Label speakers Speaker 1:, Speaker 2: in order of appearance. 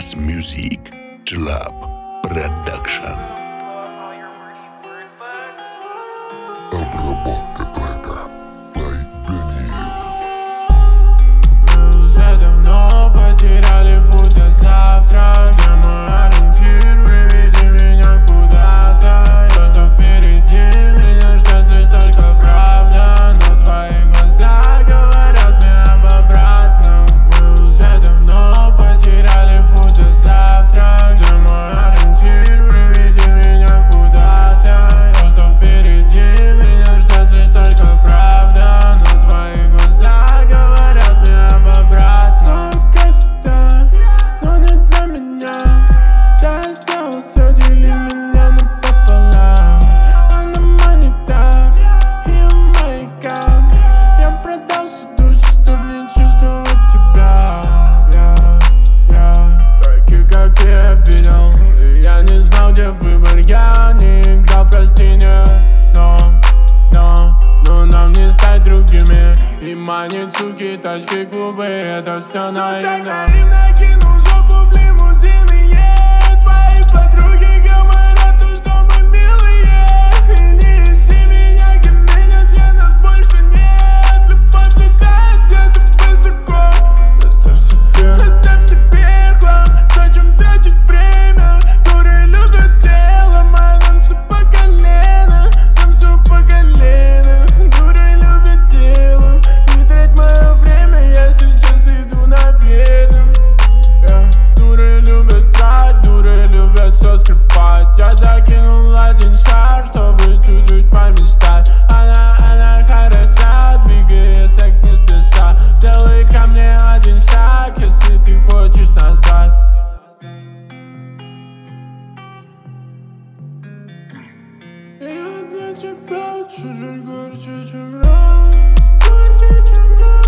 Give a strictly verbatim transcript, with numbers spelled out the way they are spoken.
Speaker 1: Bass Music Club Production. Обработка трека by Benil.
Speaker 2: Мы уже давно потеряли путь до завтра. Где мой ориентир? Приведи меня куда-то. Все, что впереди, меня ждет лишь только правда. Но твои глаза говорят мне об обратном. Мы уже давно потеряли путь до завтра. Где мой ориентир? Приведи меня куда-то. Все, что впереди, меня ждет лишь только правда. Но твои глаза говорят мне об обратном. Красота, но не для меня. Да, я сделал все, дели меня напополам. Она манит так, и мейкап. Я продал всю душу, чтоб не чувствовать тебя. Я, я, таких как ты обидел. И я не знал, где выбор, я не играл, прости, нет. Но, но, но нам не стать другими. И манит суки, тачки, клубы, это все наивно. Так наивно кинул жопу в лимузин и едет. Твои подруги говорят, то, что мы милые. И не ищи меня, кем меня для нас больше нет. Любовь летает где-то высоко. Оставь себе, оставь себе хлам. Зачем тратить время? Дуры любят телом, а нам все по колено. Нам все по колено. Дуры любят телом. Не трать мое время, я сейчас иду на ведом. Yeah. Дуры любят трать, дуры любят все скрипать. Я закинул один шар, чтобы чуть-чуть помечтать. Она, она хороша, двигает так не спеша. Сделай ко мне один шаг, если ты хочешь назад. Я для тебя чуть-чуть горячее, чем раз. Горячее, чем раз.